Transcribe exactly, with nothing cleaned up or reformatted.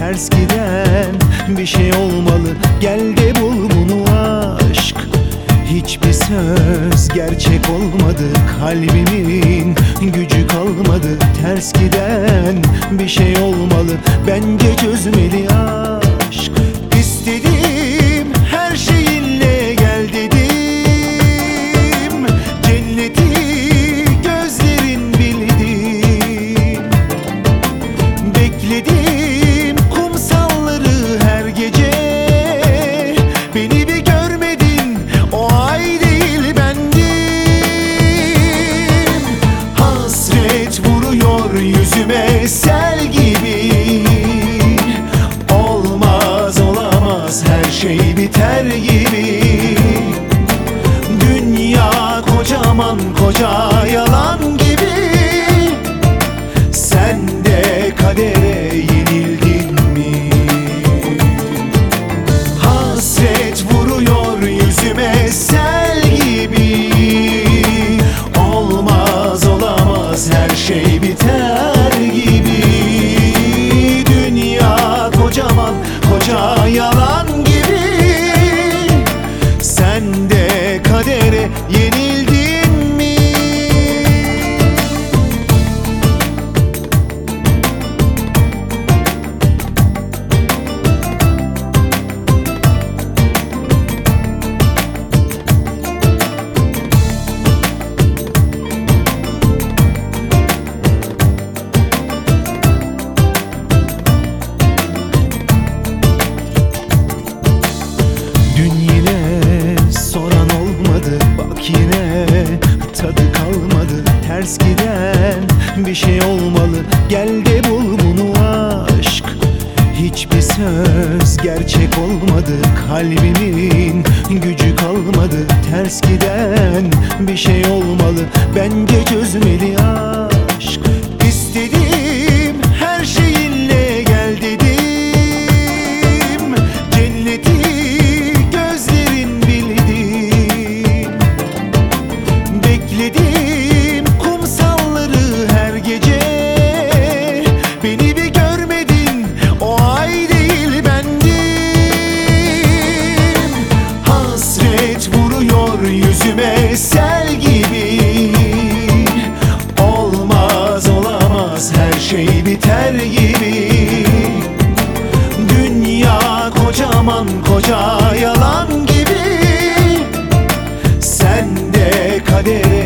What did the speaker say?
ters giden bir şey olmalı. Gel de bul bunu aşk. Hiçbir söz gerçek olmadı, kalbimin gücü kalmadı. Ters giden bir şey olmalı, bence çözmeli aşk. İstediğim her şeyinle gel dedim, cenneti gözlerin bildim. Bekledim kumsalları her gece, beni bir görmedin, o ay değil bendim. Hasret vuruyor yüzüme sel gibi, olmaz olamaz her şey biter gibi. Dünya kocaman koca yalan gibi, sen de kadere yenildin mi? Hasret vuruyor yüzüme sel gibi, olmaz olamaz her şey biter gibi. Dünya kocaman koca yalan gibi, sen de kadere yenildin mi? Dün yine soran olmadı, bak yine tadı kalmadı. Ters giden bir şey olmalı, gel de bul bunu aşk. Hiçbir söz gerçek olmadı, kalbimin gücü kalmadı. Ters giden bir şey olmalı, bence çözmeli aşk. İstediğim her şeyinle gel dedim, cenneti gözlerin bildim. Bekledim kumsalları her gece, beni bir görmedin, o ay değil bendim. Hasret vuruyor yüzüme sel gibi, olmaz olamaz her şey biter gibi. Dünya kocaman koca yalan gibi, sen de kadere